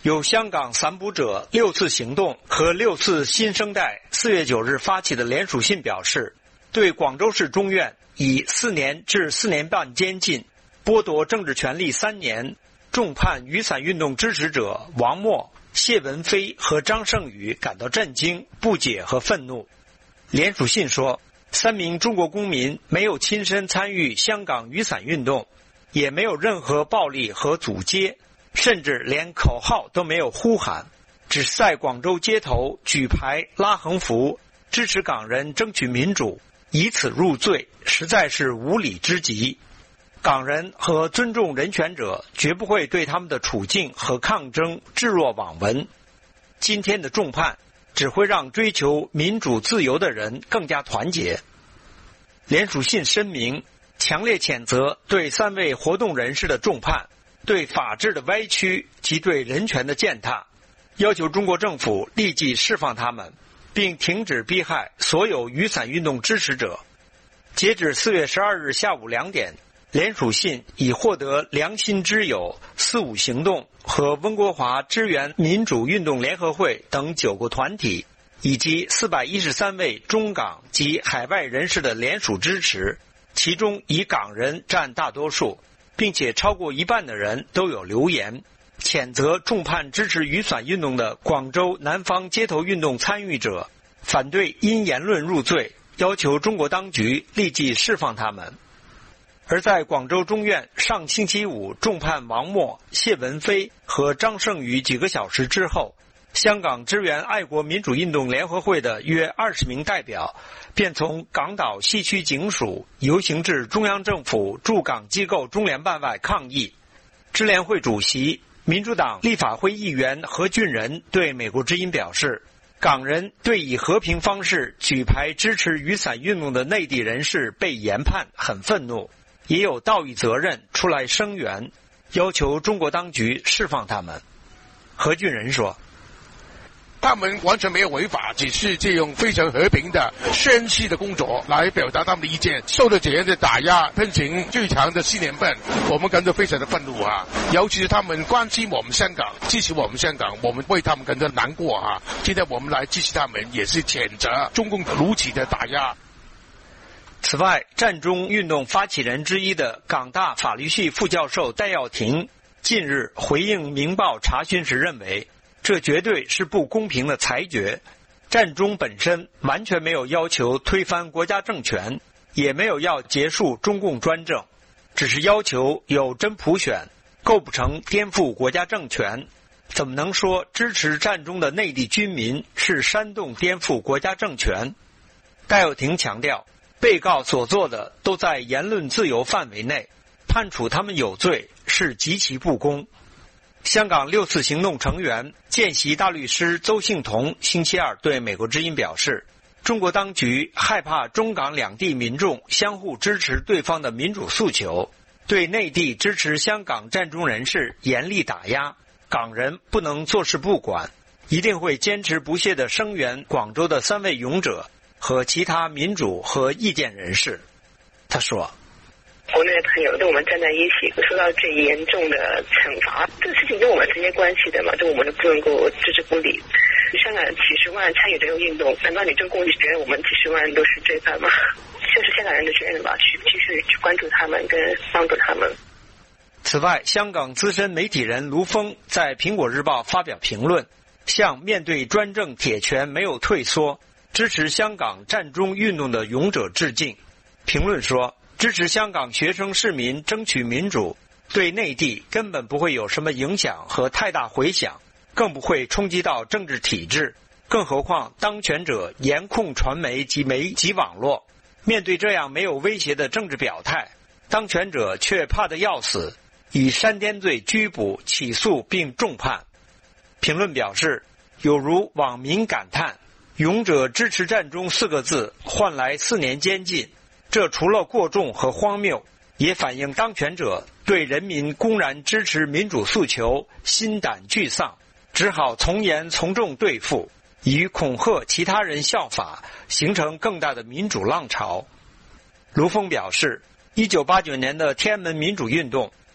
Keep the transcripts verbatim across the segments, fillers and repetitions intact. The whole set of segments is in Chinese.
由香港散补者六次行动和六次新生代四月九日发起的联署信表示，对广州市中院以四年至四年半监禁、剥夺政治权利三年，重判雨伞运动支持者王默、谢文飞和张胜宇感到震惊、不解和愤怒。联署信说，三名中国公民没有亲身参与香港雨伞运动，也没有任何暴力和阻街，甚至连口号都没有呼喊，只是在广州街头举牌拉横幅，支持港人争取民主，以此入罪，实在是无理之极。港人和尊重人权者绝不会对他们的处境和抗争置若罔闻。今天的重判只会让追求民主自由的人更加团结。联署信声明，强烈谴责对三位活动人士的重判，对法治的歪曲及对人权的践踏，要求中国政府立即释放他们，并停止逼害所有雨伞运动支持者。截止四月十二日下午两点，联署信已获得良心之友、四五行动和温国华支援民主运动联合会等九个团体，以及四百一十三位中港及海外人士的联署支持，其中以港人占大多数，并且超过一半的人都有留言，谴责重判支持雨伞运动的广州南方街头运动参与者，反对因言论入罪，要求中国当局立即释放他们。而在广州中院上星期五重判王默、谢文飞和张胜宇几个小时之后，香港支援爱国民主运动联合会的约二十名代表便从港岛西区警署游行至中央政府驻港机构中联办外抗议。支联会主席、民主党立法会议员何俊仁对美国之音表示，港人对以和平方式举牌支持雨伞运动的内地人士被严判很愤怒，也有道义责任出来声援，要求中国当局释放他们。何俊仁说， 他们完全没有违法，只是借用非常和平的宣誓的工作来表达他们的意见，受到这样的打压，变成最长的四年半，我们感到非常的愤怒啊！尤其是他们关心我们香港，支持我们香港，我们为他们感到难过啊！今天我们来支持他们，也是谴责中共如此的打压。 此外，战中运动发起人之一的港大法律系副教授戴耀廷近日回应《明报》查询时认为，这绝对是不公平的裁决。战中本身完全没有要求推翻国家政权，也没有要结束中共专政，只是要求有真普选，构不成颠覆国家政权。怎么能说支持战中的内地居民是煽动颠覆国家政权？戴耀廷强调，被告所做的都在言论自由范围内，判处他们有罪是极其不公。香港六四行动成员、见习大律师邹幸同星期二对美国之音表示，中国当局害怕中港两地民众相互支持对方的民主诉求，对内地支持香港战中人士严厉打压，港人不能坐视不管，一定会坚持不懈地声援广州的三位勇者和其他民主和意见人士。他说， 国内的朋友对我们站在一起，受到最严重的惩罚，这个事情跟我们直接关系的嘛，就我们都不能够置之不理。香港几十万参与这个运动，难道你中共就觉得我们几十万都是罪犯吗？这是香港人的责任吧，去继续去关注他们跟帮助他们。 此外，香港资深媒体人卢峰在《苹果日报》发表评论，向面对专政铁拳没有退缩，支持香港战中运动的勇者致敬。评论说，支持香港学生市民争取民主，对内地根本不会有什么影响和太大回响，更不会冲击到政治体制，更何况当权者严控传媒及媒及网络。面对这样没有威胁的政治表态，当权者却怕得要死，以煽颠罪拘捕、起诉并重判。评论表示，有如网民感叹，勇者支持战中四个字换来四年监禁，这除了过重和荒谬，也反映当权者对人民公然支持民主诉求心胆俱丧，只好从严从重对付，以恐吓其他人效法，形成更大的民主浪潮。卢峰表示，一九八九年的天安门民主运动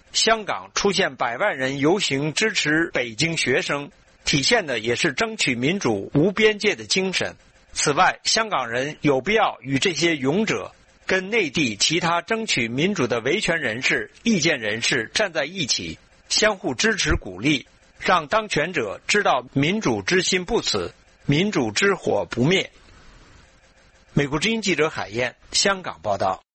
香港出现百万人游行支持北京学生，体现的也是争取民主无边界的精神。此外，香港人有必要与这些勇者跟内地其他争取民主的维权人士、意见人士站在一起，相互支持鼓励，让当权者知道民主之心不死，民主之火不灭。美国之音记者海燕，香港报道。